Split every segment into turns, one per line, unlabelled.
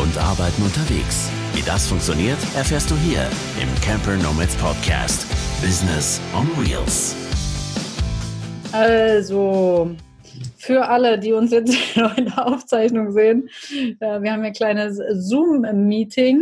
und Arbeiten unterwegs. Wie das funktioniert, erfährst du hier im Camper Nomads Podcast. Business on Wheels.
Also, für alle, die uns jetzt noch in der Aufzeichnung sehen, wir haben hier ein kleines Zoom-Meeting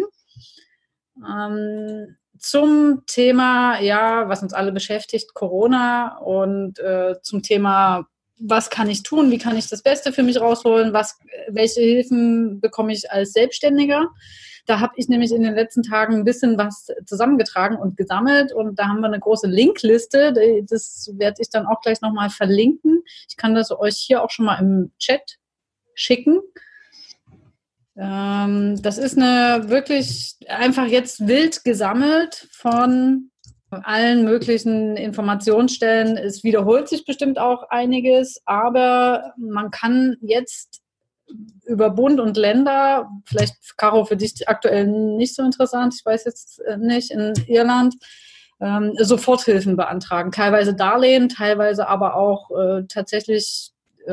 zum Thema, ja, was uns alle beschäftigt, Corona, und zum Thema, was kann ich tun, wie kann ich das Beste für mich rausholen, welche Hilfen bekomme ich als Selbstständiger. Da habe ich nämlich in den letzten Tagen ein bisschen was zusammengetragen und gesammelt, und da haben wir eine große Linkliste, das werde ich dann auch gleich nochmal verlinken. Ich kann das euch hier auch schon mal im Chat schicken. Das ist eine wirklich einfach jetzt wild gesammelt von allen möglichen Informationsstellen. Es wiederholt sich bestimmt auch einiges, aber man kann jetzt über Bund und Länder, vielleicht, Caro, für dich aktuell nicht so interessant, ich weiß jetzt nicht, in Irland, Soforthilfen beantragen. Teilweise Darlehen, teilweise aber auch tatsächlich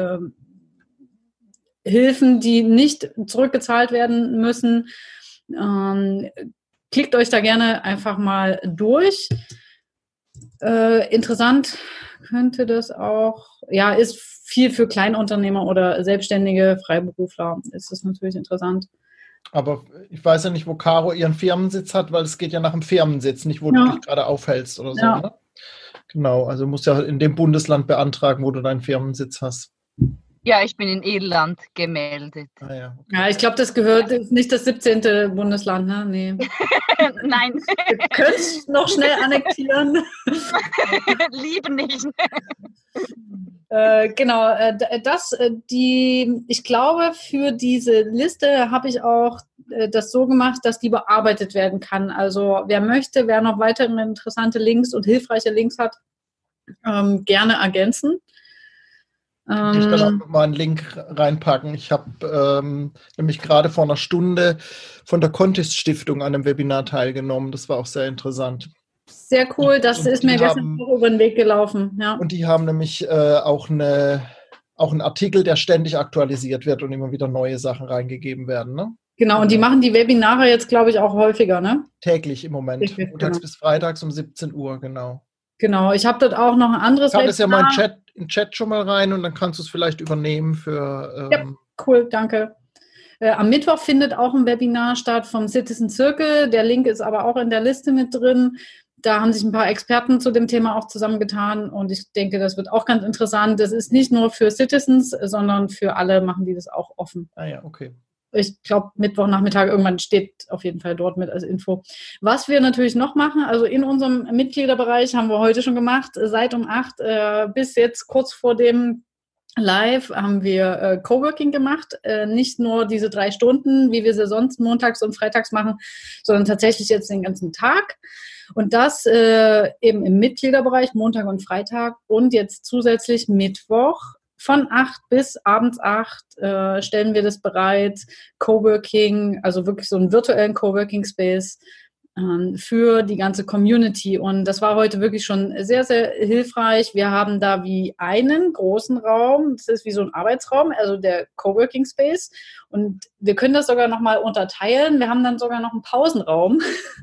Hilfen, die nicht zurückgezahlt werden müssen. Klickt euch da gerne einfach mal durch. Interessant könnte das auch, ja, ist viel für Kleinunternehmer oder selbstständige Freiberufler. Ist das natürlich interessant.
Aber ich weiß ja nicht, wo Caro ihren Firmensitz hat, weil es geht ja nach dem Firmensitz, nicht wo du dich gerade aufhältst oder so.
Ja.
Ne? Genau, also musst ja in dem Bundesland beantragen, wo du deinen Firmensitz hast.
Ja, ich bin in Irland gemeldet.
Ah, ja, okay.
Ja, ich glaube, das ist nicht das 17. Bundesland, ne? Nee.
Nein.
Ihr könnt noch schnell annektieren.
Lieber nicht.
Genau, ich glaube, für diese Liste habe ich auch das so gemacht, dass die bearbeitet werden kann. Also wer möchte, wer noch weitere interessante Links und hilfreiche Links hat, gerne ergänzen.
Ich kann auch noch mal einen Link reinpacken. Ich habe nämlich gerade vor einer Stunde von der Contest Stiftung an einem Webinar teilgenommen. Das war auch sehr interessant.
Sehr cool, das ist mir gestern auch über den Weg gelaufen. Ja.
Und die haben nämlich auch einen Artikel, der ständig aktualisiert wird und immer wieder neue Sachen reingegeben werden. Ne?
Genau, und die machen die Webinare jetzt, glaube ich, auch häufiger, ne?
Täglich im Moment,
Täglich,
montags
genau.
bis freitags um 17 Uhr, genau.
Genau, ich habe dort auch noch ein anderes
Ich habe das ja mal
Webinar.
in den Chat schon mal rein, und dann kannst du es vielleicht übernehmen für...
Ja, cool, danke. Am Mittwoch findet auch ein Webinar statt vom Citizen Circle. Der Link ist aber auch in der Liste mit drin. Da haben sich ein paar Experten zu dem Thema auch zusammengetan, und ich denke, das wird auch ganz interessant. Das ist nicht nur für Citizens, sondern für alle machen die das auch offen.
Ah ja, okay.
Ich glaube, Mittwochnachmittag irgendwann steht auf jeden Fall dort mit als Info. Was wir natürlich noch machen, also in unserem Mitgliederbereich haben wir heute schon gemacht, seit um 8 bis jetzt kurz vor dem Live haben wir Coworking gemacht. Nicht nur diese 3 Stunden, wie wir sie sonst montags und freitags machen, sondern tatsächlich jetzt den ganzen Tag. Und das eben im Mitgliederbereich, Montag und Freitag, und jetzt zusätzlich Mittwoch. Von 8 bis abends 8 stellen wir das bereit, Coworking, also wirklich so einen virtuellen Coworking-Space für die ganze Community. Und das war heute wirklich schon sehr, sehr hilfreich. Wir haben da wie einen großen Raum, das ist wie so ein Arbeitsraum, also der Coworking Space. Und wir können das sogar nochmal unterteilen. Wir haben dann sogar noch einen Pausenraum.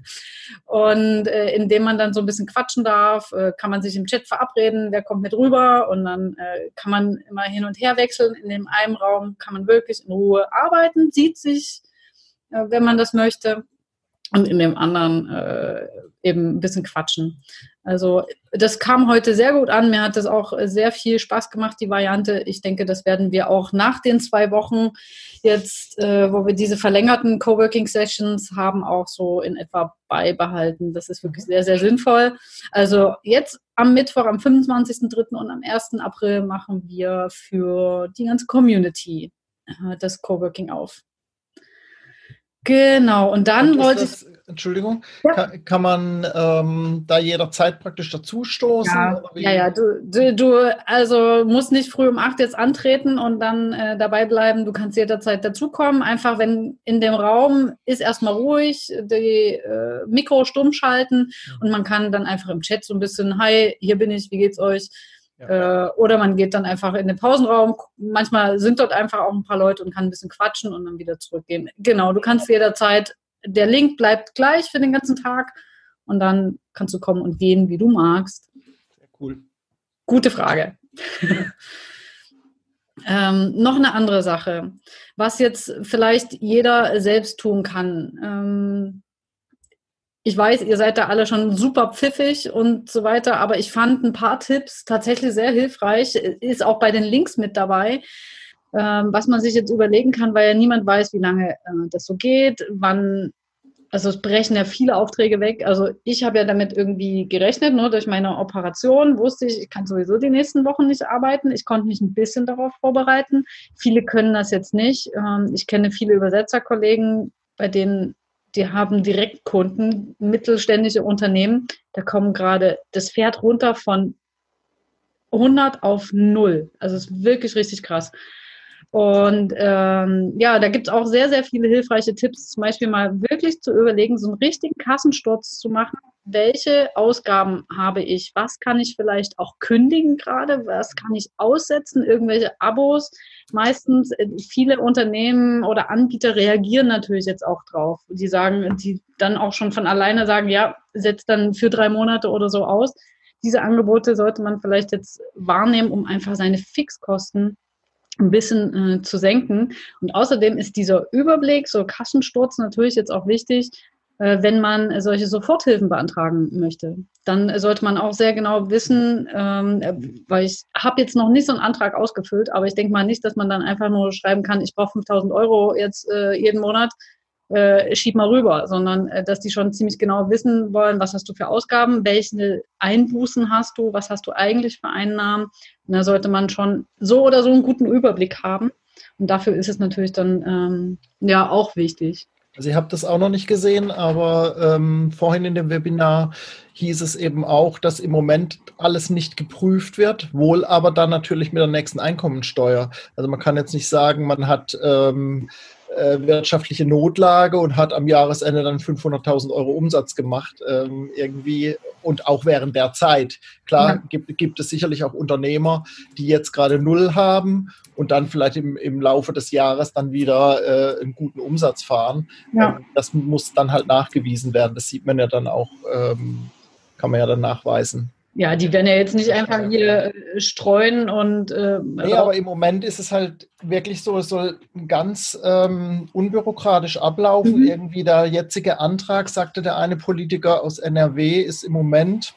Und in dem man dann so ein bisschen quatschen darf, kann man sich im Chat verabreden, wer kommt mit rüber, und dann kann man immer hin und her wechseln. In dem einen Raum kann man wirklich in Ruhe arbeiten, sieht sich, wenn man das möchte. Und in dem anderen eben ein bisschen quatschen. Also das kam heute sehr gut an. Mir hat das auch sehr viel Spaß gemacht, die Variante. Ich denke, das werden wir auch nach den 2 Wochen jetzt, wo wir diese verlängerten Coworking-Sessions haben, auch so in etwa beibehalten. Das ist wirklich sehr, sehr sinnvoll. Also jetzt am Mittwoch, am 25.03. und am 1. April machen wir für die ganze Community das Coworking auf. Genau, und dann wollte ich...
Entschuldigung,
ja.
kann man da jederzeit praktisch dazustoßen?
Ja, du also musst nicht früh um 8 jetzt antreten und dann dabei bleiben. Du kannst jederzeit dazukommen. Einfach, wenn in dem Raum ist, erstmal ruhig, die Mikro stumm schalten, und man kann dann einfach im Chat so ein bisschen, hi, hier bin ich, wie geht's euch? Oder man geht dann einfach in den Pausenraum. Manchmal sind dort einfach auch ein paar Leute und kann ein bisschen quatschen und dann wieder zurückgehen. Genau, du kannst jederzeit, der Link bleibt gleich für den ganzen Tag und dann kannst du kommen und gehen, wie du magst.
Sehr cool.
Gute Frage. Noch eine andere Sache, was jetzt vielleicht jeder selbst tun kann. Ich weiß, ihr seid da alle schon super pfiffig und so weiter, aber ich fand ein paar Tipps tatsächlich sehr hilfreich. Ist auch bei den Links mit dabei, was man sich jetzt überlegen kann, weil ja niemand weiß, wie lange das so geht, wann. Also es brechen ja viele Aufträge weg. Also ich habe ja damit irgendwie gerechnet, nur durch meine Operation wusste ich kann sowieso die nächsten Wochen nicht arbeiten. Ich konnte mich ein bisschen darauf vorbereiten. Viele können das jetzt nicht. Ich kenne viele Übersetzerkollegen, bei denen die haben Direktkunden, mittelständische Unternehmen. Da kommen gerade das Pferd runter von 100 auf 0. Also es ist wirklich richtig krass. Und da gibt es auch sehr, sehr viele hilfreiche Tipps, zum Beispiel mal wirklich zu überlegen, so einen richtigen Kassensturz zu machen. Welche Ausgaben habe ich? Was kann ich vielleicht auch kündigen gerade? Was kann ich aussetzen? Irgendwelche Abos? Meistens viele Unternehmen oder Anbieter reagieren natürlich jetzt auch drauf. Die sagen, die dann auch schon von alleine sagen, ja, setzt dann für 3 Monate oder so aus. Diese Angebote sollte man vielleicht jetzt wahrnehmen, um einfach seine Fixkosten ein bisschen zu senken. Und außerdem ist dieser Überblick, so Kassensturz natürlich jetzt auch wichtig, wenn man solche Soforthilfen beantragen möchte. Dann sollte man auch sehr genau wissen, weil ich habe jetzt noch nicht so einen Antrag ausgefüllt, aber ich denke mal nicht, dass man dann einfach nur schreiben kann, ich brauche 5.000 Euro jetzt jeden Monat, schieb mal rüber, sondern dass die schon ziemlich genau wissen wollen, was hast du für Ausgaben, welche Einbußen hast du, was hast du eigentlich für Einnahmen. Und da sollte man schon so oder so einen guten Überblick haben. Und dafür ist es natürlich dann auch wichtig.
Also ich habe das auch noch nicht gesehen, aber vorhin in dem Webinar hieß es eben auch, dass im Moment alles nicht geprüft wird, wohl aber dann natürlich mit der nächsten Einkommensteuer. Also man kann jetzt nicht sagen, man hat wirtschaftliche Notlage und hat am Jahresende dann 500.000 Euro Umsatz gemacht irgendwie und auch während der Zeit. Klar, gibt es sicherlich auch Unternehmer, die jetzt gerade 0 haben und dann vielleicht im Laufe des Jahres dann wieder einen guten Umsatz fahren.
Ja.
Das muss dann halt nachgewiesen werden. Das sieht man ja dann auch, kann man ja dann nachweisen.
Ja, die werden ja jetzt nicht einfach hier streuen und...
Nee, aber im Moment ist es halt wirklich so, es soll ganz unbürokratisch ablaufen. Irgendwie der jetzige Antrag, sagte der eine Politiker aus NRW, ist im Moment,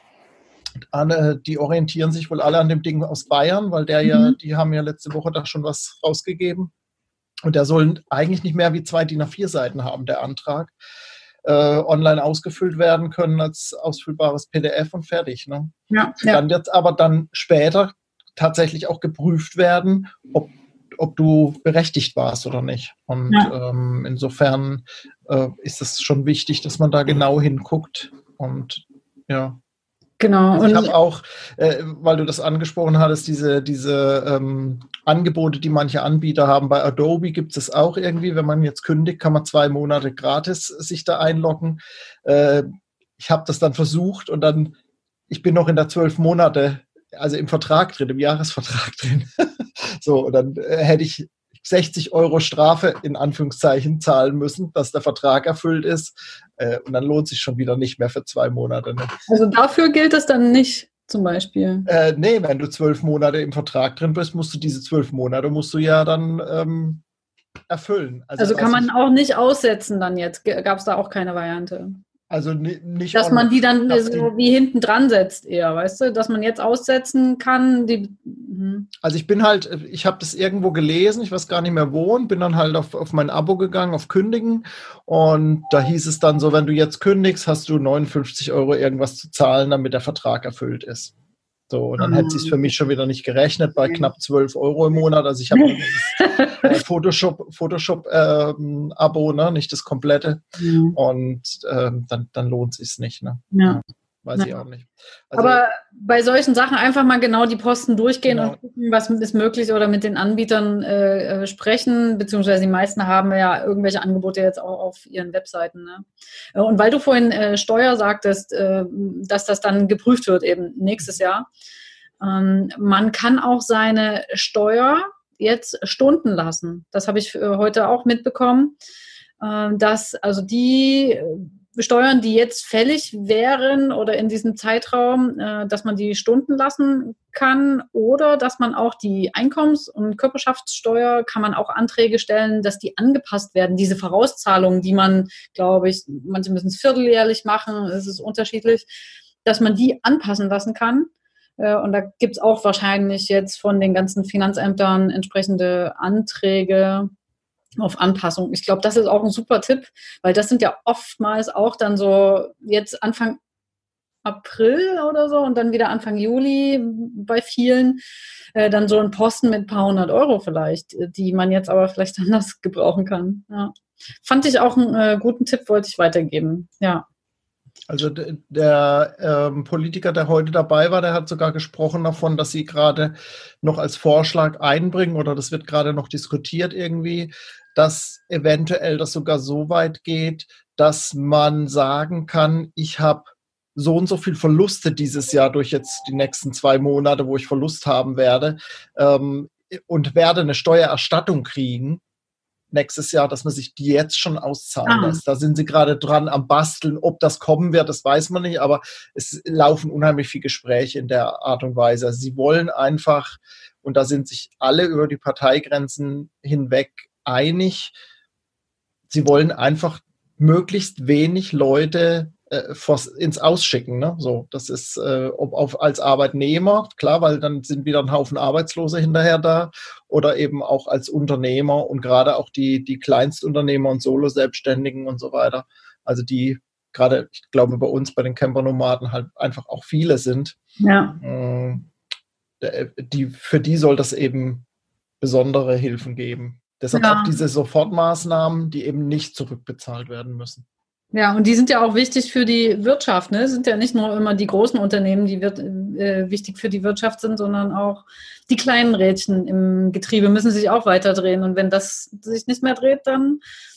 die orientieren sich wohl alle an dem Ding aus Bayern, weil die haben ja letzte Woche da schon was rausgegeben. Und der soll eigentlich nicht mehr wie 2 DIN A4 Seiten haben, der Antrag. Online ausgefüllt werden können als ausfüllbares PDF und fertig. Ne?
Ja.
Dann wird es aber dann später tatsächlich auch geprüft werden, ob du berechtigt warst oder nicht. Und insofern ist es schon wichtig, dass man da genau hinguckt. Und ja.
Genau.
Also ich habe auch, weil du das angesprochen hattest, diese Angebote, die manche Anbieter haben. Bei Adobe gibt es auch irgendwie, wenn man jetzt kündigt, kann man 2 Monate gratis sich da einloggen. Ich habe das dann versucht und dann, ich bin noch in der 12 Monate, also im Vertrag drin, im Jahresvertrag drin. So, und dann hätte ich 60 Euro Strafe in Anführungszeichen zahlen müssen, dass der Vertrag erfüllt ist. Und dann lohnt sich schon wieder nicht mehr für 2 Monate. Ne?
Also dafür gilt es dann nicht, zum Beispiel?
Nee, wenn du 12 Monate im Vertrag drin bist, musst du diese 12 Monate ja dann erfüllen.
Also kann man auch nicht aussetzen dann jetzt? Gab es da auch keine Variante?
Also nicht.
Dass man die dann so wie hinten dran setzt eher, weißt du? Dass man jetzt aussetzen kann.
Also ich habe das irgendwo gelesen, ich weiß gar nicht mehr wo, und bin dann halt auf mein Abo gegangen, auf Kündigen. Und da hieß es dann so, wenn du jetzt kündigst, hast du 59 Euro irgendwas zu zahlen, damit der Vertrag erfüllt ist. So, und dann hätte es sich für mich schon wieder nicht gerechnet, bei knapp 12 Euro im Monat. Also ich habe das Photoshop-Abo, ne? Nicht das komplette. Und dann lohnt es sich nicht. Ne?
Ja.
Weiß ich auch nicht. Also,
aber bei solchen Sachen einfach mal genau die Posten durchgehen und gucken, was ist möglich, oder mit den Anbietern sprechen, beziehungsweise die meisten haben ja irgendwelche Angebote jetzt auch auf ihren Webseiten. Ne? Und weil du vorhin Steuer sagtest, dass das dann geprüft wird eben nächstes Jahr, Man kann auch seine Steuer jetzt stunden lassen. Das habe ich heute auch mitbekommen, dass also die Steuern, die jetzt fällig wären oder in diesem Zeitraum, dass man die stunden lassen kann oder dass man auch die Einkommens- und Körperschaftssteuer, kann man auch Anträge stellen, dass die angepasst werden. Diese Vorauszahlungen, die man, glaube ich, manche müssen es vierteljährlich machen, es ist unterschiedlich, dass man die anpassen lassen kann. Und da gibt es auch wahrscheinlich jetzt von den ganzen Finanzämtern entsprechende Anträge auf Anpassung. Ich glaube, das ist auch ein super Tipp, weil das sind ja oftmals auch dann so jetzt Anfang April oder so und dann wieder Anfang Juli bei vielen dann so ein Posten mit ein paar hundert Euro vielleicht, die man jetzt aber vielleicht anders gebrauchen kann. Ja. Fand ich auch einen guten Tipp, wollte ich weitergeben. Ja.
Also der Politiker, der heute dabei war, der hat sogar gesprochen davon, dass sie gerade noch als Vorschlag einbringen oder das wird gerade noch diskutiert irgendwie, dass eventuell das sogar so weit geht, dass man sagen kann, ich habe so und so viel Verluste dieses Jahr durch jetzt die nächsten 2 Monate, wo ich Verlust haben werde und werde eine Steuererstattung kriegen nächstes Jahr, dass man sich die jetzt schon auszahlen lässt. Da sind sie gerade dran am Basteln. Ob das kommen wird, das weiß man nicht, aber es laufen unheimlich viele Gespräche in der Art und Weise. Also sie wollen einfach, und da sind sich alle über die Parteigrenzen hinweg einig, sie wollen einfach möglichst wenig Leute ins Ausschicken. Ne? So, das ist als Arbeitnehmer, klar, weil dann sind wieder ein Haufen Arbeitslose hinterher da, oder eben auch als Unternehmer und gerade auch die Kleinstunternehmer und Solo-Selbstständigen und so weiter. Also die gerade, ich glaube, bei uns, bei den Campernomaden halt einfach auch viele sind.
Ja.
Für die soll das eben besondere Hilfen geben. Deshalb auch diese Sofortmaßnahmen, die eben nicht zurückbezahlt werden müssen.
Ja, und die sind ja auch wichtig für die Wirtschaft. Ne? Es sind ja nicht nur immer die großen Unternehmen, die wichtig für die Wirtschaft sind, sondern auch die kleinen Rädchen im Getriebe müssen sich auch weiter drehen. Und wenn das sich nicht mehr dreht, dann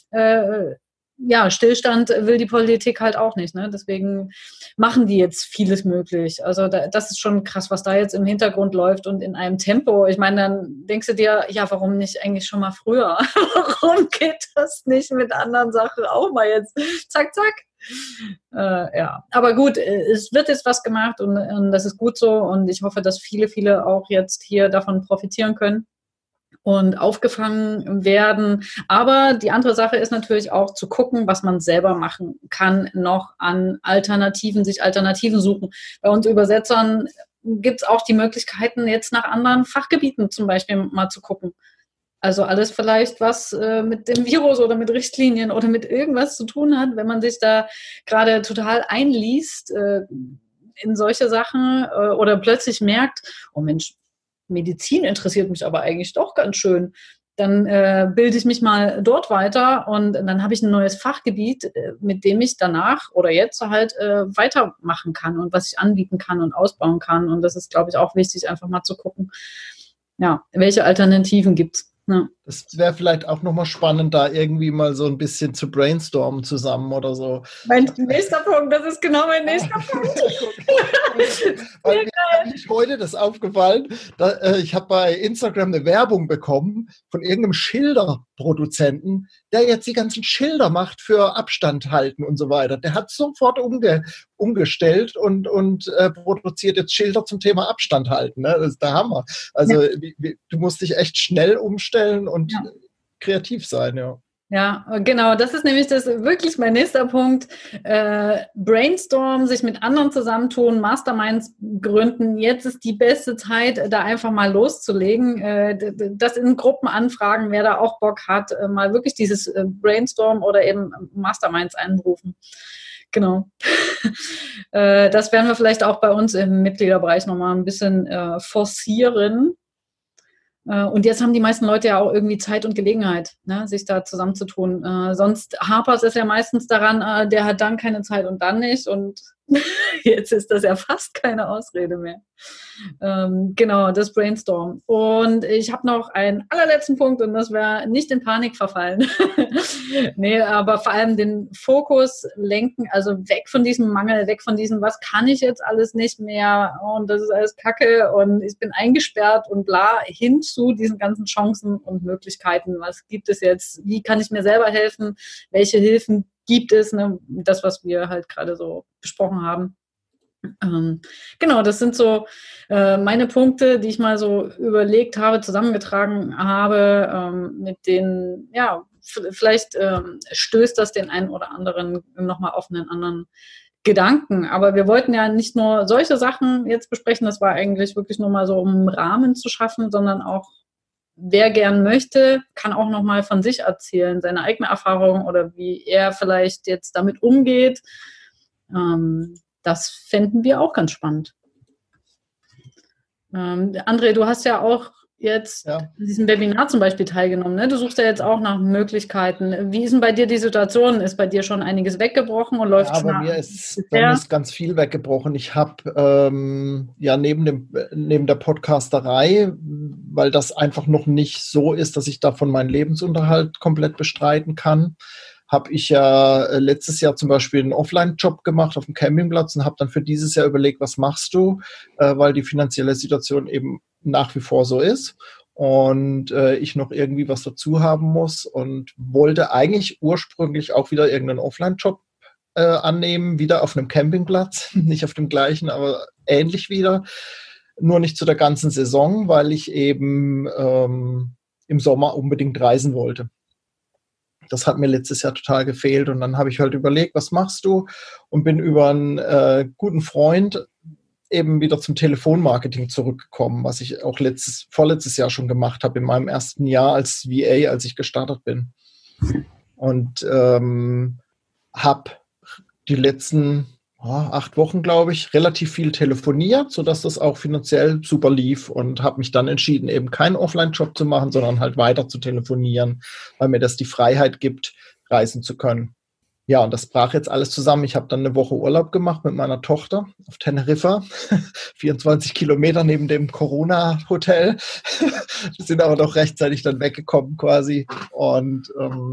Stillstand will die Politik halt auch nicht. Ne? Deswegen machen die jetzt vieles möglich. Also das ist schon krass, was da jetzt im Hintergrund läuft und in einem Tempo. Ich meine, dann denkst du dir, ja, warum nicht eigentlich schon mal früher? Warum geht das nicht mit anderen Sachen auch mal jetzt? Zack, zack. Aber gut, es wird jetzt was gemacht und das ist gut so und ich hoffe, dass viele auch jetzt hier davon profitieren können und aufgefangen werden. Aber die andere Sache ist natürlich auch zu gucken, was man selber machen kann, noch an Alternativen, sich Alternativen suchen. Bei uns Übersetzern gibt es auch die Möglichkeiten, jetzt nach anderen Fachgebieten zum Beispiel mal zu gucken. Also alles vielleicht, was mit dem Virus oder mit Richtlinien oder mit irgendwas zu tun hat, wenn man sich da gerade total einliest in solche Sachen oder plötzlich merkt, oh Mensch, Medizin interessiert mich aber eigentlich doch ganz schön. Dann bilde ich mich mal dort weiter und dann habe ich ein neues Fachgebiet, mit dem ich danach oder jetzt halt weitermachen kann und was ich anbieten kann und ausbauen kann. Und das ist, glaube ich, auch wichtig, einfach mal zu gucken, ja, welche Alternativen gibt es. Ja.
Das wäre vielleicht auch nochmal spannend, da irgendwie mal so ein bisschen zu brainstormen zusammen oder so.
Mein nächster Punkt, das ist genau mein nächster Punkt.
Weil mir ist heute das aufgefallen, ich habe bei Instagram eine Werbung bekommen von irgendeinem Schilderproduzenten, der jetzt die ganzen Schilder macht für Abstand halten und so weiter. Der hat sofort umgestellt und produziert jetzt Schilder zum Thema Abstand halten. Ne? Das ist der Hammer. Also du musst dich echt schnell umstellen und kreativ sein, ja.
Ja, genau. Das ist nämlich wirklich mein nächster Punkt. Brainstorm, sich mit anderen zusammentun, Masterminds gründen. Jetzt ist die beste Zeit, da einfach mal loszulegen. Das in Gruppen anfragen, wer da auch Bock hat, mal wirklich dieses Brainstorm oder eben Masterminds einberufen. Genau. Das werden wir vielleicht auch bei uns im Mitgliederbereich nochmal ein bisschen forcieren. Und jetzt haben die meisten Leute ja auch irgendwie Zeit und Gelegenheit, ne, sich da zusammenzutun. Sonst hapert es ja meistens daran, der hat dann keine Zeit und dann nicht. Und Jetzt ist das ja fast keine Ausrede mehr. Genau, das Brainstorm. Und ich habe noch einen allerletzten Punkt und das wäre nicht in Panik verfallen. Nee, aber vor allem den Fokus lenken, also weg von diesem Mangel, weg von diesem, was kann ich jetzt alles nicht mehr und das ist alles Kacke und ich bin eingesperrt und bla, hin zu diesen ganzen Chancen und Möglichkeiten. Was gibt es jetzt? Wie kann ich mir selber helfen? Welche Hilfen gibt es? Ne? Das, was wir halt gerade so besprochen haben. Genau, das sind so meine Punkte, die ich mal so überlegt habe, zusammengetragen habe, mit denen, ja, vielleicht stößt das den einen oder anderen nochmal auf einen anderen Gedanken. Aber wir wollten ja nicht nur solche Sachen jetzt besprechen, das war eigentlich wirklich nur mal so, um einen Rahmen zu schaffen, sondern auch, wer gern möchte, kann auch nochmal von sich erzählen, seine eigene Erfahrung oder wie er vielleicht jetzt damit umgeht. Das fänden wir auch ganz spannend. André, du hast ja auch jetzt in diesem Webinar zum Beispiel teilgenommen. Ne? Du suchst ja jetzt auch nach Möglichkeiten. Wie ist denn bei dir die Situation? Ist bei dir schon einiges weggebrochen und läuft schon?
Bei mir ist ganz viel weggebrochen. Ich habe neben der Podcasterei, weil das einfach noch nicht so ist, dass ich davon meinen Lebensunterhalt komplett bestreiten kann, habe ich ja letztes Jahr zum Beispiel einen Offline-Job gemacht auf dem Campingplatz und habe dann für dieses Jahr überlegt, was machst du, weil die finanzielle Situation eben nach wie vor so ist und ich noch irgendwie was dazu haben muss und wollte eigentlich ursprünglich auch wieder irgendeinen Offline-Job annehmen, wieder auf einem Campingplatz, nicht auf dem gleichen, aber ähnlich wieder, nur nicht zu der ganzen Saison, weil ich eben im Sommer unbedingt reisen wollte. Das hat mir letztes Jahr total gefehlt und dann habe ich halt überlegt, was machst du? Und bin über einen guten Freund eben wieder zum Telefonmarketing zurückgekommen, was ich auch vorletztes Jahr schon gemacht habe, in meinem ersten Jahr als VA, als ich gestartet bin. Und habe die letzten 8 Wochen, glaube ich, relativ viel telefoniert, sodass das auch finanziell super lief und habe mich dann entschieden, eben keinen Offline-Job zu machen, sondern halt weiter zu telefonieren, weil mir das die Freiheit gibt, reisen zu können. Ja, und das brach jetzt alles zusammen. Ich habe dann eine Woche Urlaub gemacht mit meiner Tochter auf Teneriffa, 24 Kilometer neben dem Corona-Hotel. Wir sind aber doch rechtzeitig dann weggekommen quasi und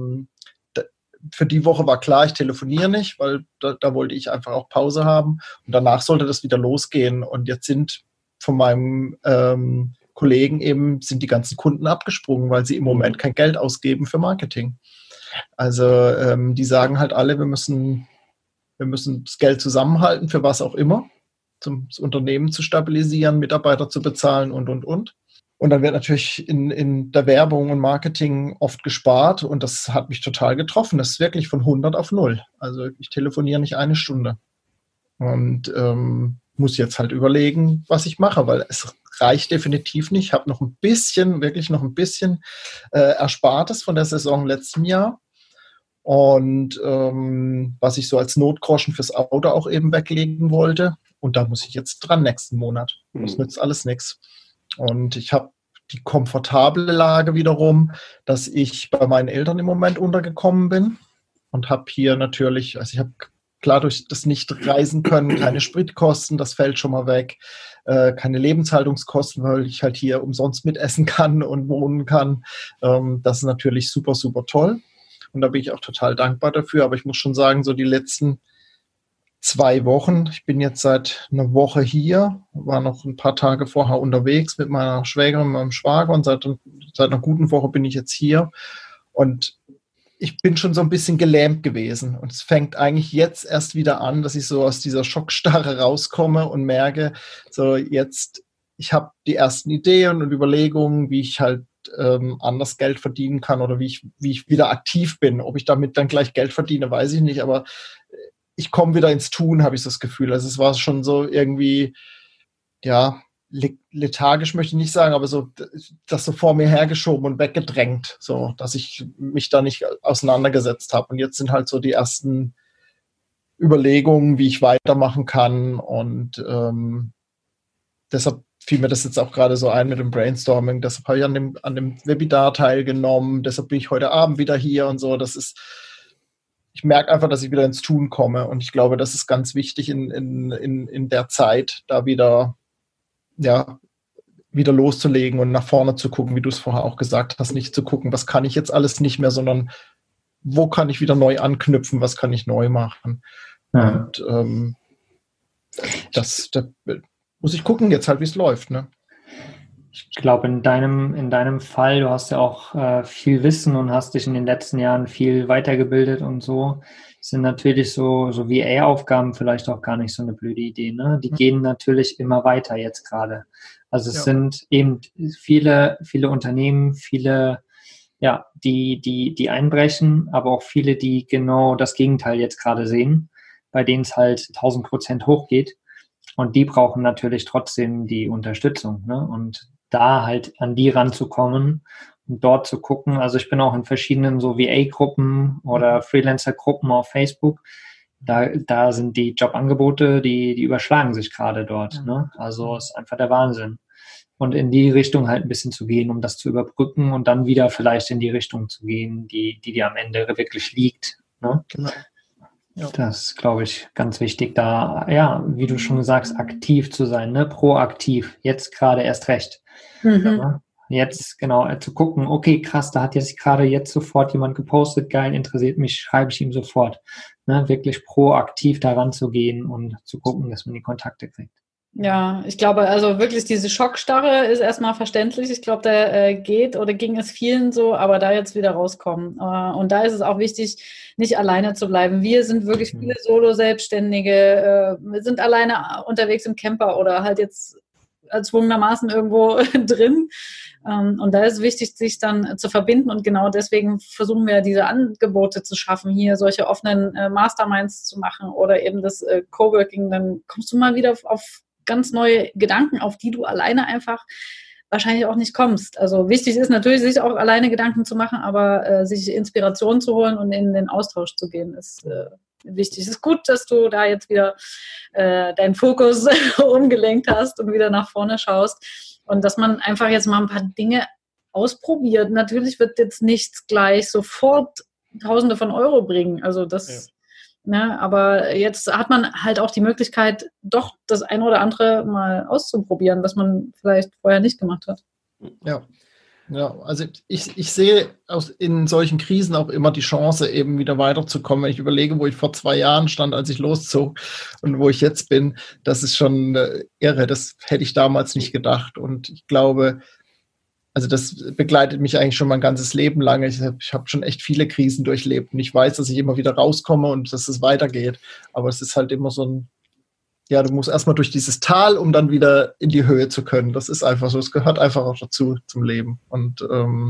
für die Woche war klar, ich telefoniere nicht, weil da wollte ich einfach auch Pause haben. Und danach sollte das wieder losgehen. Und jetzt sind von meinem Kollegen sind die ganzen Kunden abgesprungen, weil sie im Moment kein Geld ausgeben für Marketing. Also die sagen halt alle, wir müssen das Geld zusammenhalten, für was auch immer, das Unternehmen zu stabilisieren, Mitarbeiter zu bezahlen und. Und dann wird natürlich in der Werbung und Marketing oft gespart und das hat mich total getroffen. Das ist wirklich von 100 auf 0. Also ich telefoniere nicht eine Stunde und muss jetzt halt überlegen, was ich mache, weil es reicht definitiv nicht. Ich habe noch ein bisschen Erspartes von der Saison letzten Jahr und was ich so als Notgroschen fürs Auto auch eben weglegen wollte. Und da muss ich jetzt dran nächsten Monat. Das nützt alles nichts. Und ich habe die komfortable Lage wiederum, dass ich bei meinen Eltern im Moment untergekommen bin und habe hier natürlich, also ich habe klar durch das Nicht-Reisen können, keine Spritkosten, das fällt schon mal weg, keine Lebenshaltungskosten, weil ich halt hier umsonst mitessen kann und wohnen kann. Das ist natürlich super, super toll und da bin ich auch total dankbar dafür, aber ich muss schon sagen, so die letzten 2 Wochen. Ich bin jetzt seit einer Woche hier, war noch ein paar Tage vorher unterwegs mit meiner Schwägerin, meinem Schwager und seit einer guten Woche bin ich jetzt hier und ich bin schon so ein bisschen gelähmt gewesen und es fängt eigentlich jetzt erst wieder an, dass ich so aus dieser Schockstarre rauskomme und merke, so jetzt, ich habe die ersten Ideen und Überlegungen, wie ich halt anders Geld verdienen kann oder wie ich wieder aktiv bin. Ob ich damit dann gleich Geld verdiene, weiß ich nicht, aber ich komme wieder ins Tun, habe ich das Gefühl. Also es war schon so irgendwie, ja, lethargisch möchte ich nicht sagen, aber so das so vor mir hergeschoben und weggedrängt, so, dass ich mich da nicht auseinandergesetzt habe. Und jetzt sind halt so die ersten Überlegungen, wie ich weitermachen kann und deshalb fiel mir das jetzt auch gerade so ein mit dem Brainstorming. Deshalb habe ich an dem Webinar teilgenommen. Deshalb bin ich heute Abend wieder hier und so. Das ist ich merke einfach, dass ich wieder ins Tun komme. Und ich glaube, das ist ganz wichtig in der Zeit, da wieder loszulegen und nach vorne zu gucken, wie du es vorher auch gesagt hast, nicht zu gucken, was kann ich jetzt alles nicht mehr, sondern wo kann ich wieder neu anknüpfen, was kann ich neu machen. Ja. Und da muss ich gucken jetzt halt, wie es läuft, ne?
Ich glaube, in deinem Fall, du hast ja auch viel Wissen und hast dich in den letzten Jahren viel weitergebildet und so, sind natürlich so VA-Aufgaben vielleicht auch gar nicht so eine blöde Idee, ne? Die gehen natürlich immer weiter jetzt gerade. Also es sind eben viele Unternehmen, die einbrechen, aber auch viele, die genau das Gegenteil jetzt gerade sehen, bei denen es halt 1000% hochgeht. Und die brauchen natürlich trotzdem die Unterstützung, ne? Und da halt an die ranzukommen und dort zu gucken. Also ich bin auch in verschiedenen so VA-Gruppen oder Freelancer-Gruppen auf Facebook. Da sind die Jobangebote, die überschlagen sich gerade dort, ne? Also ist einfach der Wahnsinn. Und in die Richtung halt ein bisschen zu gehen, um das zu überbrücken und dann wieder vielleicht in die Richtung zu gehen, die dir am Ende wirklich liegt, ne? Genau. Ja. Das ist, glaube ich, ganz wichtig, da, ja, wie du schon sagst, aktiv zu sein, ne? Proaktiv, jetzt gerade erst recht. Ja, jetzt genau zu gucken, okay, krass, da hat jetzt sofort jemand gepostet, geil, interessiert mich, schreibe ich ihm sofort. Ne? Wirklich proaktiv daran zu gehen und zu gucken, dass man die Kontakte kriegt.
Ja, ich glaube, also wirklich diese Schockstarre ist erstmal verständlich. Ich glaube, da ging es vielen so, aber da jetzt wieder rauskommen. Und da ist es auch wichtig, nicht alleine zu bleiben. Wir sind wirklich viele Solo-Selbstständige, wir sind alleine unterwegs im Camper oder halt jetzt erzwungenermaßen irgendwo drin. Und da ist es wichtig, sich dann zu verbinden. Und genau deswegen versuchen wir, diese Angebote zu schaffen, hier solche offenen Masterminds zu machen oder eben das Coworking. Dann kommst du mal wieder auf ganz neue Gedanken, auf die du alleine einfach wahrscheinlich auch nicht kommst. Also wichtig ist natürlich, sich auch alleine Gedanken zu machen, aber sich Inspiration zu holen und in den Austausch zu gehen, ist wichtig. Es ist gut, dass du da jetzt wieder deinen Fokus umgelenkt hast und wieder nach vorne schaust und dass man einfach jetzt mal ein paar Dinge ausprobiert. Natürlich wird jetzt nichts gleich sofort Tausende von Euro bringen. Also das ne, aber jetzt hat man halt auch die Möglichkeit, doch das eine oder andere mal auszuprobieren, was man vielleicht vorher nicht gemacht hat.
Ja, also ich sehe in solchen Krisen auch immer die Chance, eben wieder weiterzukommen. Wenn ich überlege, wo ich vor 2 Jahren stand, als ich loszog und wo ich jetzt bin, das ist schon irre. Das hätte ich damals nicht gedacht. Und ich glaube, also das begleitet mich eigentlich schon mein ganzes Leben lang. Ich habe schon echt viele Krisen durchlebt und ich weiß, dass ich immer wieder rauskomme und dass es weitergeht. Aber es ist halt immer so ein, ja, du musst erstmal durch dieses Tal, um dann wieder in die Höhe zu können. Das ist einfach so, es gehört einfach auch dazu, zum Leben. Und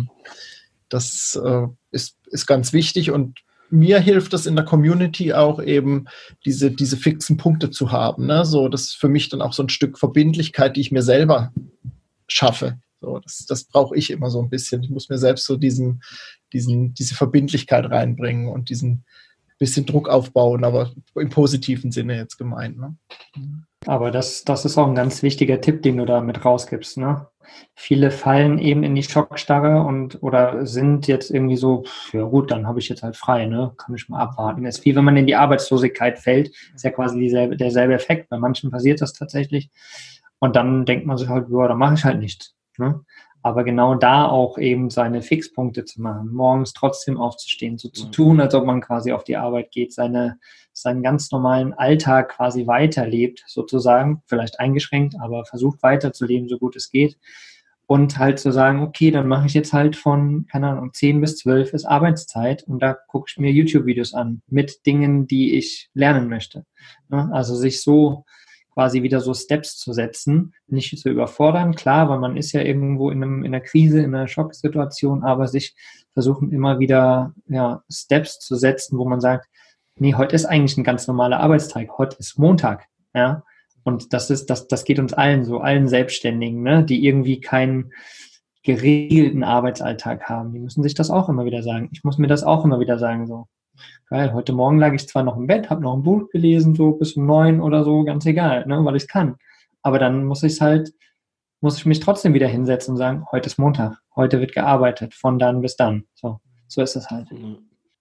das ist ganz wichtig und mir hilft es in der Community auch eben, diese fixen Punkte zu haben. Ne? So, das ist für mich dann auch so ein Stück Verbindlichkeit, die ich mir selber schaffe. So, das brauche ich immer so ein bisschen. Ich muss mir selbst so diese Verbindlichkeit reinbringen und diesen bisschen Druck aufbauen, aber im positiven Sinne jetzt gemeint. Ne?
Aber das ist auch ein ganz wichtiger Tipp, den du da mit rausgibst. Ne? Viele fallen eben in die Schockstarre oder sind jetzt irgendwie so, ja gut, dann habe ich jetzt halt frei, ne? Kann ich mal abwarten. Das ist wie wenn man in die Arbeitslosigkeit fällt, ist ja quasi derselbe Effekt. Bei manchen passiert das tatsächlich und dann denkt man sich halt, ja, dann mache ich halt nichts. Ne? Aber genau da auch eben seine Fixpunkte zu machen, morgens trotzdem aufzustehen, so zu tun, als ob man quasi auf die Arbeit geht, seinen ganz normalen Alltag quasi weiterlebt, sozusagen, vielleicht eingeschränkt, aber versucht weiterzuleben, so gut es geht. Und halt zu sagen, okay, dann mache ich jetzt halt von, keine Ahnung, 10 bis 12 ist Arbeitszeit und da gucke ich mir YouTube-Videos an mit Dingen, die ich lernen möchte. Ne? Also sich so quasi wieder so Steps zu setzen, nicht zu überfordern, klar, weil man ist ja irgendwo in einer Krise, in einer Schocksituation, aber sich versuchen immer wieder Steps zu setzen, wo man sagt, nee, heute ist eigentlich ein ganz normaler Arbeitstag, heute ist Montag, ja, und das geht uns allen so, allen Selbstständigen, ne, die irgendwie keinen geregelten Arbeitsalltag haben, die müssen sich das auch immer wieder sagen. Ich muss mir das auch immer wieder sagen, so. Geil, heute Morgen lag ich zwar noch im Bett, habe noch ein Buch gelesen, so bis um 9 oder so, ganz egal, ne, weil ich es kann. Aber dann muss ich mich trotzdem wieder hinsetzen und sagen, heute ist Montag, heute wird gearbeitet, von dann bis dann. So ist es halt.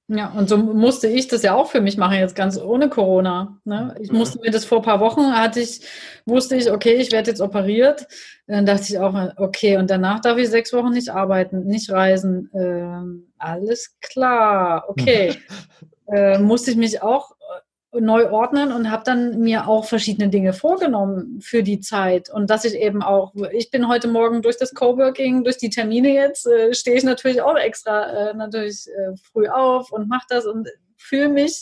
Ja, und so musste ich das ja auch für mich machen, jetzt ganz ohne Corona. Ne? Ich musste mir das vor ein paar Wochen, wusste ich, okay, ich werde jetzt operiert. Dann dachte ich auch, okay, und danach darf ich 6 Wochen nicht arbeiten, nicht reisen. Alles klar, okay. Musste ich mich auch neu ordnen und habe dann mir auch verschiedene Dinge vorgenommen für die Zeit. Und dass ich eben auch, ich bin heute Morgen durch das Coworking, durch die Termine jetzt, stehe ich natürlich auch extra früh auf und mache das und fühle mich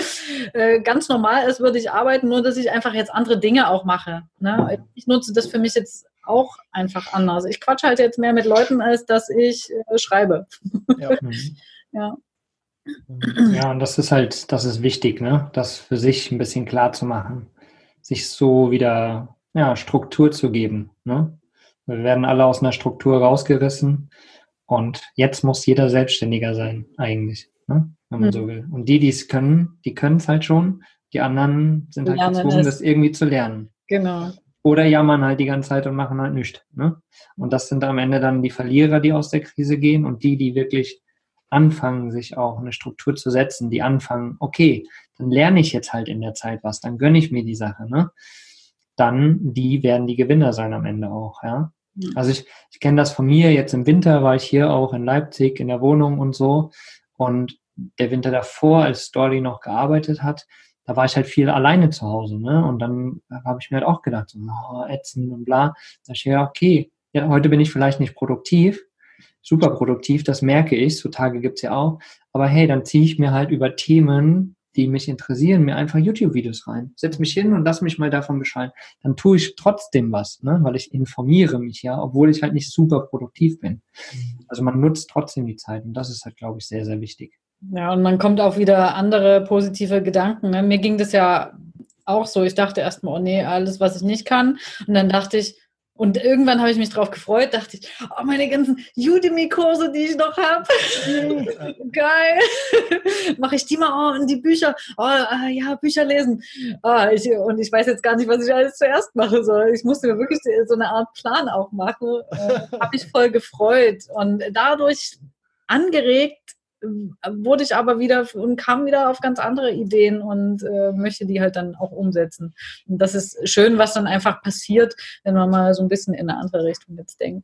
ganz normal, als würde ich arbeiten, nur dass ich einfach jetzt andere Dinge auch mache. Ne? Ich nutze das für mich jetzt auch einfach anders. Ich quatsche halt jetzt mehr mit Leuten, als dass ich schreibe.
Ja.
Ja.
Ja, und das ist wichtig, ne? Das für sich ein bisschen klar zu machen, sich so wieder Struktur zu geben. Ne? Wir werden alle aus einer Struktur rausgerissen und jetzt muss jeder selbstständiger sein, eigentlich, ne? Wenn man so will. Und die es können, die können es halt schon. Die anderen sind halt gezwungen, das irgendwie zu lernen.
Genau.
Oder jammern halt die ganze Zeit und machen halt nichts. Ne? Und das sind am Ende dann die Verlierer, die aus der Krise gehen und die wirklich anfangen, sich auch eine Struktur zu setzen, die anfangen, okay, dann lerne ich jetzt halt in der Zeit was, dann gönne ich mir die Sache, ne? Dann, die werden die Gewinner sein am Ende auch, ja. Also ich kenne das von mir, jetzt im Winter war ich hier auch in Leipzig in der Wohnung und so und der Winter davor, als Dolly noch gearbeitet hat, da war ich halt viel alleine zu Hause, ne? Und dann habe ich mir halt auch gedacht, so, ätzend und bla. Da dachte ich, ja, okay, ja, heute bin ich vielleicht nicht produktiv, super produktiv, das merke ich, so Tage gibt's ja auch, aber hey, dann ziehe ich mir halt über Themen, die mich interessieren, mir einfach YouTube-Videos rein, setze mich hin und lass mich mal davon bescheiden, dann tue ich trotzdem was, ne? Weil ich informiere mich ja, obwohl ich halt nicht super produktiv bin. Also man nutzt trotzdem die Zeit und das ist halt, glaube ich, sehr, sehr wichtig.
Ja, und man kommt auf wieder andere positive Gedanken. Ne? Mir ging das ja auch so, ich dachte erstmal, oh nee, alles, was ich nicht kann, und dann dachte ich, und irgendwann habe ich mich drauf gefreut, dachte ich, oh, meine ganzen Udemy-Kurse, die ich noch habe, geil, mache ich die mal und die Bücher, Bücher lesen. Und ich weiß jetzt gar nicht, was ich alles zuerst mache soll. Ich musste mir wirklich so eine Art Plan auch machen, habe mich voll gefreut und dadurch angeregt, wurde ich aber wieder und kam wieder auf ganz andere Ideen und möchte die halt dann auch umsetzen. Und das ist schön, was dann einfach passiert, wenn man mal so ein bisschen in eine andere Richtung jetzt denkt.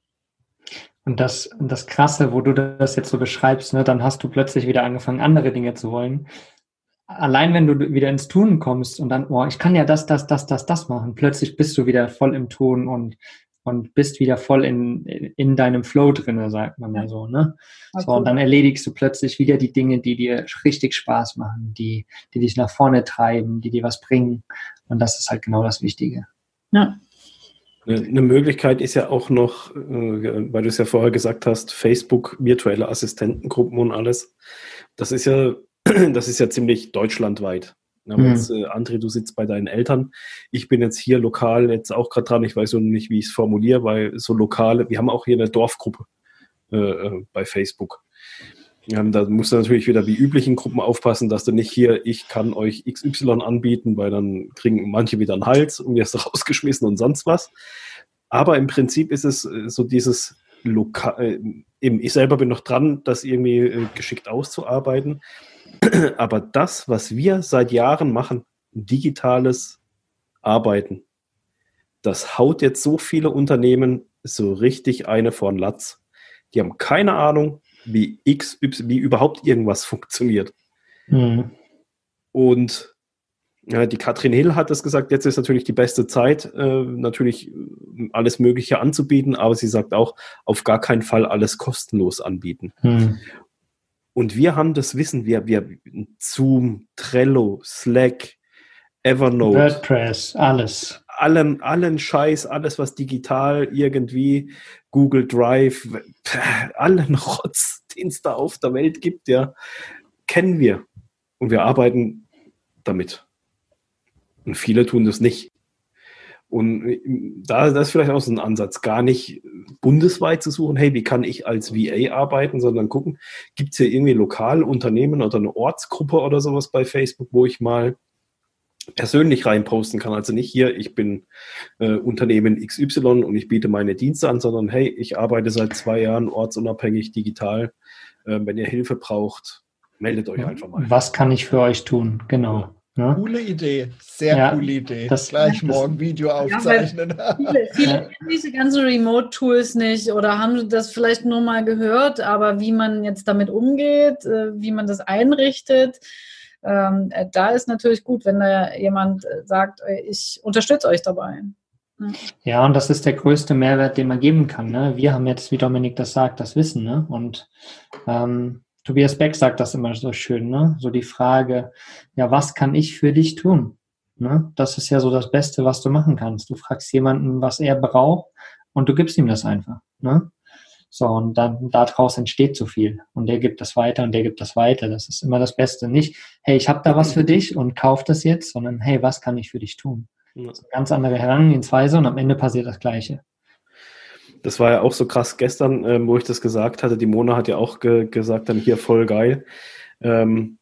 Und das Krasse, wo du das jetzt so beschreibst, ne, dann hast du plötzlich wieder angefangen, andere Dinge zu wollen. Allein wenn du wieder ins Tun kommst und dann, ich kann ja das machen, plötzlich bist du wieder voll im Tun und bist wieder voll in deinem Flow drin, sagt man ja so, ne? Okay. So, und dann erledigst du plötzlich wieder die Dinge, die dir richtig Spaß machen, die dich nach vorne treiben, die dir was bringen. Und das ist halt genau das Wichtige.
Ja.
Eine Möglichkeit ist ja auch noch, weil du es ja vorher gesagt hast, Facebook, virtuelle Assistentengruppen und alles. Das ist ja ziemlich deutschlandweit. Aber jetzt, André, du sitzt bei deinen Eltern. Ich bin jetzt hier lokal jetzt auch gerade dran. Ich weiß noch nicht, wie ich es formuliere, weil so lokale, wir haben auch hier eine Dorfgruppe bei Facebook. Da musst du natürlich wieder wie üblich in Gruppen aufpassen, dass du nicht hier, ich kann euch XY anbieten, weil dann kriegen manche wieder einen Hals und wirst rausgeschmissen und sonst was. Aber im Prinzip ist es so dieses ich selber bin noch dran, das irgendwie geschickt auszuarbeiten. Aber das, was wir seit Jahren machen, digitales Arbeiten, das haut jetzt so viele Unternehmen so richtig eine vor den Latz. Die haben keine Ahnung, wie überhaupt irgendwas funktioniert. Mhm. Und die Katrin Hill hat es gesagt, jetzt ist natürlich die beste Zeit, natürlich alles Mögliche anzubieten, aber sie sagt auch, auf gar keinen Fall alles kostenlos anbieten. Mhm. Und wir haben das Wissen, wir Zoom, Trello, Slack, Evernote,
WordPress, alles.
Allen Scheiß, alles was digital irgendwie, Google Drive, allen Rotz, den es da auf der Welt gibt, ja, kennen wir. Und wir arbeiten damit. Und viele tun das nicht. Und das ist vielleicht auch so ein Ansatz, gar nicht bundesweit zu suchen, hey, wie kann ich als VA arbeiten, sondern gucken, gibt es hier irgendwie Lokalunternehmen oder eine Ortsgruppe oder sowas bei Facebook, wo ich mal persönlich reinposten kann. Also nicht hier, ich bin Unternehmen XY und ich biete meine Dienste an, sondern hey, ich arbeite seit 2 Jahren ortsunabhängig digital. Wenn ihr Hilfe braucht, meldet euch einfach mal.
Was kann ich für euch tun? Genau. Ja.
Coole Idee, sehr coole Idee. Gleich morgen Video aufzeichnen.
Viele kennen diese ganzen Remote-Tools nicht oder haben das vielleicht nur mal gehört, aber wie man jetzt damit umgeht, wie man das einrichtet, da ist natürlich gut, wenn da jemand sagt, ich unterstütze euch dabei.
Ja, und das ist der größte Mehrwert, den man geben kann. Ne? Wir haben jetzt, wie Dominik das sagt, das Wissen. Ne? Und Tobias Beck sagt das immer so schön, ne? So die Frage, ja, was kann ich für dich tun? Ne? Das ist ja so das Beste, was du machen kannst. Du fragst jemanden, was er braucht und du gibst ihm das einfach. Ne? So, und dann daraus entsteht so viel. Und der gibt das weiter und der gibt das weiter. Das ist immer das Beste. Nicht, hey, ich habe da was für dich und kauf das jetzt, sondern hey, was kann ich für dich tun? Das ist eine ganz andere Herangehensweise und am Ende passiert das Gleiche.
Das war ja auch so krass gestern, wo ich das gesagt hatte. Die Mona hat ja auch gesagt, dann hier voll geil. Eine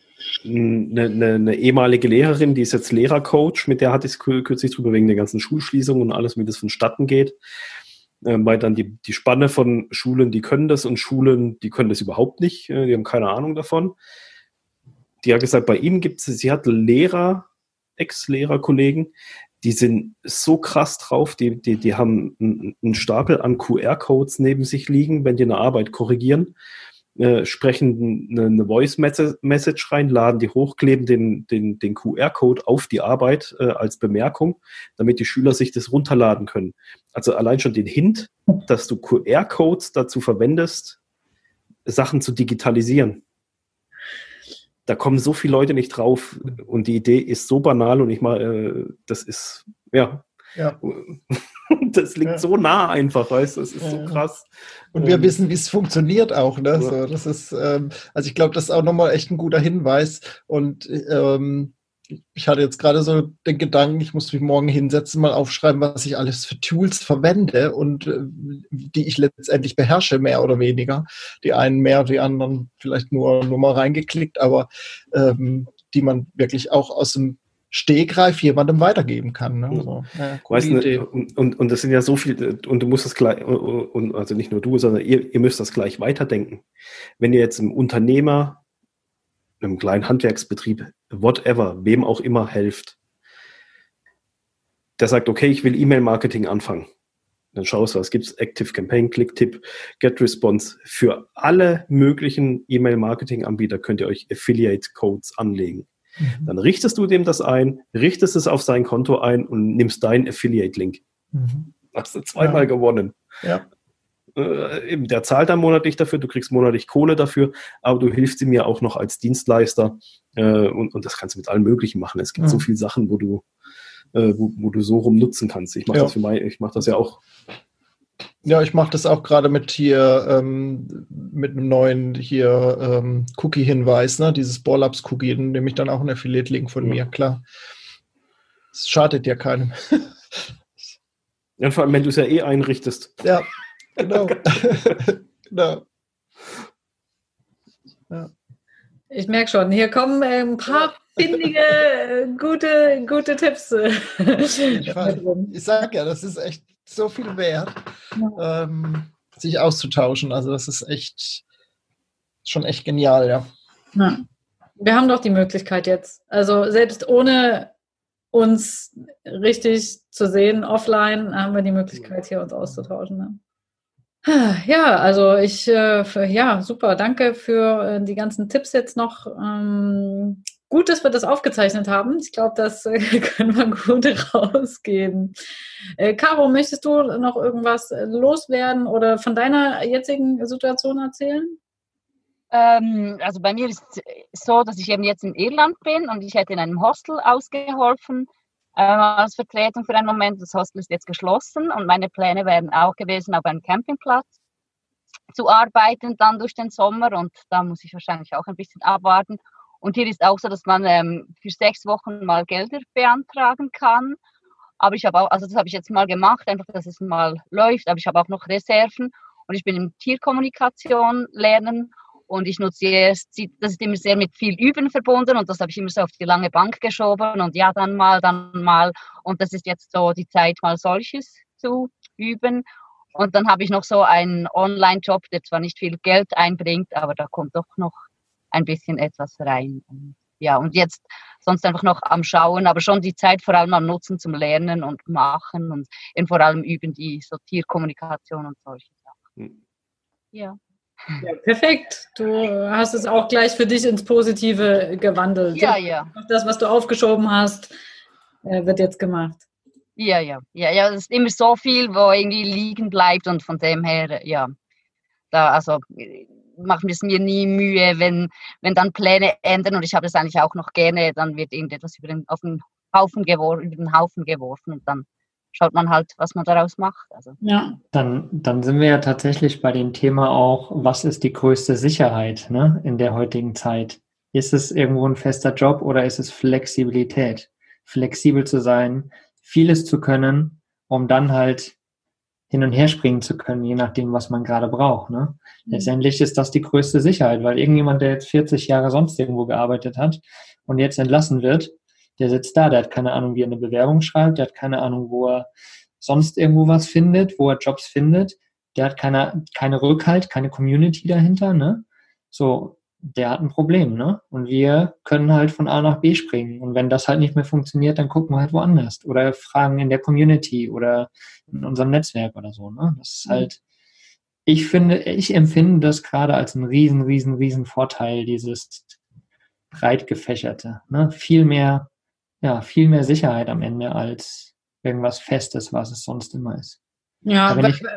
ehemalige Lehrerin, die ist jetzt Lehrercoach, mit der hatte ich es kürzlich drüber wegen der ganzen Schulschließungen und alles, wie das vonstatten geht. Weil dann die Spanne von Schulen, die können das und Schulen, die können das überhaupt nicht. Die haben keine Ahnung davon. Die hat gesagt, bei ihnen gibt es, sie hat Lehrer, Ex-Lehrerkollegen, die sind so krass drauf, die haben einen Stapel an QR-Codes neben sich liegen, wenn die eine Arbeit korrigieren, sprechen eine Voice-Message rein, laden die hoch, kleben den QR-Code auf die Arbeit als Bemerkung, damit die Schüler sich das runterladen können. Also allein schon den Hint, dass du QR-Codes dazu verwendest, Sachen zu digitalisieren. Da kommen so viele Leute nicht drauf und die Idee ist so banal und das ist, ja. Das liegt so nah einfach, weißt du, das ist so krass.
Und wir wissen, wie es funktioniert auch, ne? Ja. So, das ist, also ich glaube, das ist auch nochmal echt ein guter Hinweis und ich hatte jetzt gerade so den Gedanken, ich muss mich morgen hinsetzen, mal aufschreiben, was ich alles für Tools verwende und die ich letztendlich beherrsche, mehr oder weniger. Die einen mehr, die anderen vielleicht nur mal reingeklickt, aber die man wirklich auch aus dem Stegreif jemandem weitergeben kann. Ne? So,
weißt du, und das sind ja so viele, und du musst das gleich, und also nicht nur du, sondern ihr müsst das gleich weiterdenken. Wenn ihr jetzt einem Unternehmer, einem kleinen Handwerksbetrieb, whatever, wem auch immer helft, der sagt, okay, ich will E-Mail-Marketing anfangen. Dann schaust du, was gibt's? Active Campaign, Clicktip, GetResponse. Für alle möglichen E-Mail-Marketing-Anbieter könnt ihr euch Affiliate-Codes anlegen. Mhm. Dann richtest du dem das ein, richtest es auf sein Konto ein und nimmst deinen Affiliate-Link. Mhm. Hast du zweimal gewonnen. Ja. Der zahlt dann monatlich dafür, du kriegst monatlich Kohle dafür, aber du hilfst ihm ja auch noch als Dienstleister und das kannst du mit allem Möglichen machen. Es gibt so viele Sachen, wo du so rum nutzen kannst. Ich mache das ja auch.
Ja, ich mache das auch gerade mit hier mit einem neuen hier Cookie-Hinweis, ne? Dieses Ball-Ups-Cookie, dann nehme ich dann auch einen Affiliate-Link von mir, klar. Das schadet ja keinem.
Ja, vor allem, wenn du es ja einrichtest.
Ja. Genau. Genau.
Ja. Ich merke schon, hier kommen ein paar findige, gute Tipps.
Ich sage ja, das ist echt so viel wert, sich auszutauschen. Also das ist echt schon echt genial, ja.
Wir haben doch die Möglichkeit jetzt. Also selbst ohne uns richtig zu sehen, offline, haben wir die Möglichkeit, hier uns auszutauschen. Ne? Ja, also super, danke für die ganzen Tipps jetzt noch. Gut, dass wir das aufgezeichnet haben. Ich glaube, das können wir gut rausgeben. Caro, möchtest du noch irgendwas loswerden oder von deiner jetzigen Situation erzählen?
Also bei mir ist es so, dass ich eben jetzt in Irland bin und ich hätte in einem Hostel ausgeholfen als Vertretung für einen Moment. Das Hostel ist jetzt geschlossen und meine Pläne wären auch gewesen, auf einem Campingplatz zu arbeiten dann durch den Sommer und da muss ich wahrscheinlich auch ein bisschen abwarten. Und hier ist auch so, dass man für 6 Wochen mal Gelder beantragen kann. Aber ich habe auch, also das habe ich jetzt mal gemacht, einfach, dass es mal läuft, aber ich habe auch noch Reserven und ich bin in Tierkommunikation lernen. Und ich nutze das ist immer sehr mit viel Üben verbunden und das habe ich immer so auf die lange Bank geschoben und ja, dann mal. Und das ist jetzt so die Zeit, mal solches zu üben. Und dann habe ich noch so einen Online-Job, der zwar nicht viel Geld einbringt, aber da kommt doch noch ein bisschen etwas rein. Und, ja, und jetzt sonst einfach noch am Schauen, aber schon die Zeit vor allem am Nutzen zum Lernen und Machen und eben vor allem üben die so Tierkommunikation und solche Sachen. Ja.
Ja, perfekt. Du hast es auch gleich für dich ins Positive gewandelt.
Ja.
Das, was du aufgeschoben hast, wird jetzt gemacht.
Ja. Es ist immer so viel, wo irgendwie liegen bleibt und von dem her, ja, machen wir es mir nie Mühe, wenn dann Pläne ändern und ich habe das eigentlich auch noch gerne, dann wird irgendetwas über den Haufen geworfen und dann schaut man halt, was man daraus macht. Also.
Ja. Dann sind wir ja tatsächlich bei dem Thema auch, was ist die größte Sicherheit, ne, in der heutigen Zeit? Ist es irgendwo ein fester Job oder ist es Flexibilität? Flexibel zu sein, vieles zu können, um dann halt hin und her springen zu können, je nachdem, was man gerade braucht. Ne? Letztendlich ist das die größte Sicherheit, weil irgendjemand, der jetzt 40 Jahre sonst irgendwo gearbeitet hat und jetzt entlassen wird, der sitzt da, der hat keine Ahnung, wie er eine Bewerbung schreibt, der hat keine Ahnung, wo er sonst irgendwo was findet, wo er Jobs findet, der hat keine Rückhalt, keine Community dahinter, ne? So, der hat ein Problem, ne? Und wir können halt von A nach B springen. Und wenn das halt nicht mehr funktioniert, dann gucken wir halt woanders. Oder fragen in der Community oder in unserem Netzwerk oder so, ne? Das ist halt, ich empfinde das gerade als einen riesen Vorteil, dieses breit gefächerte, ne? Viel mehr Sicherheit am Ende als irgendwas Festes, was es sonst immer ist.
Ja,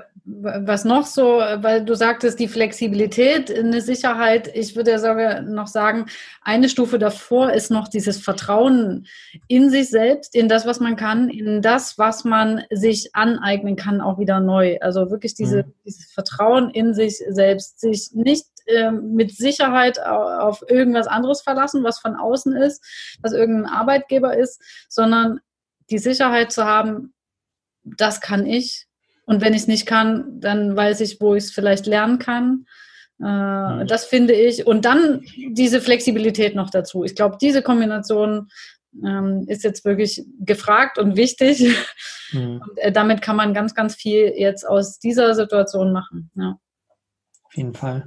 was noch so, weil du sagtest, die Flexibilität, eine Sicherheit, ich würde ja sogar noch sagen, eine Stufe davor ist noch dieses Vertrauen in sich selbst, in das, was man kann, in das, was man sich aneignen kann, auch wieder neu. Also wirklich dieses Vertrauen in sich selbst, sich nicht mit Sicherheit auf irgendwas anderes verlassen, was von außen ist, was irgendein Arbeitgeber ist, sondern die Sicherheit zu haben, das kann ich. Und wenn ich es nicht kann, dann weiß ich, wo ich es vielleicht lernen kann. Das finde ich. Und dann diese Flexibilität noch dazu. Ich glaube, diese Kombination ist jetzt wirklich gefragt und wichtig. Und damit kann man ganz, ganz viel jetzt aus dieser Situation machen. Ja.
Auf jeden Fall.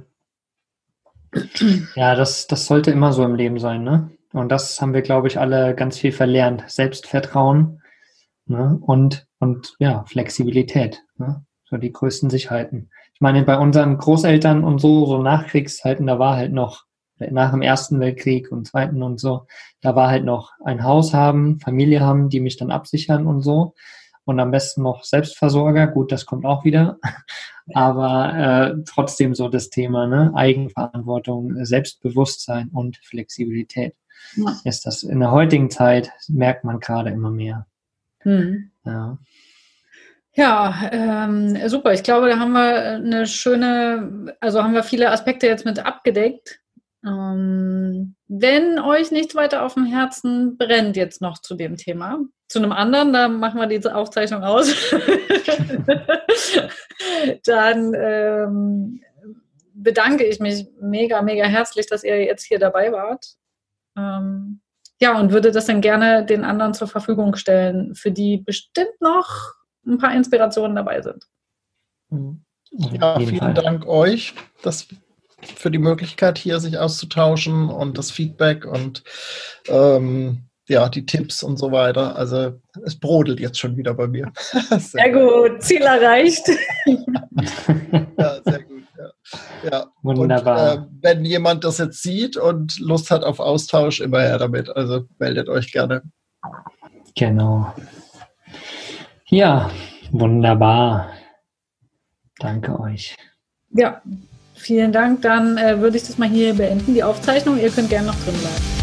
Ja, das sollte immer so im Leben sein, ne? Und das haben wir, glaube ich, alle ganz viel verlernt. Selbstvertrauen, ne? Und ja, Flexibilität, ne? So die größten Sicherheiten. Ich meine, bei unseren Großeltern und so Nachkriegszeiten, da war halt noch, nach dem Ersten Weltkrieg und Zweiten und so, da war halt noch ein Haus haben, Familie haben, die mich dann absichern und so. Und am besten noch Selbstversorger, gut, das kommt auch wieder. Aber trotzdem so das Thema, ne? Eigenverantwortung, Selbstbewusstsein und Flexibilität. Ja. Ist das in der heutigen Zeit, merkt man gerade immer mehr. Ja.
Ja, super. Ich glaube, da haben wir haben wir viele Aspekte jetzt mit abgedeckt. Wenn euch nichts weiter auf dem Herzen brennt jetzt noch zu dem Thema, zu einem anderen, da machen wir die Aufzeichnung aus, dann bedanke ich mich mega, mega herzlich, dass ihr jetzt hier dabei wart. Ja, und würde das dann gerne den anderen zur Verfügung stellen, für die bestimmt noch ein paar Inspirationen dabei sind.
Ja, vielen Dank euch für die Möglichkeit, hier sich auszutauschen und das Feedback und die Tipps und so weiter. Also es brodelt jetzt schon wieder bei mir.
Sehr gut, Ziel erreicht.
Ja, sehr gut. Ja.
Wunderbar.
Und, wenn jemand das jetzt sieht und Lust hat auf Austausch, immer her damit. Also meldet euch gerne.
Genau. Ja, wunderbar. Danke euch.
Ja, vielen Dank. Dann würde ich das mal hier beenden, die Aufzeichnung. Ihr könnt gerne noch drin bleiben.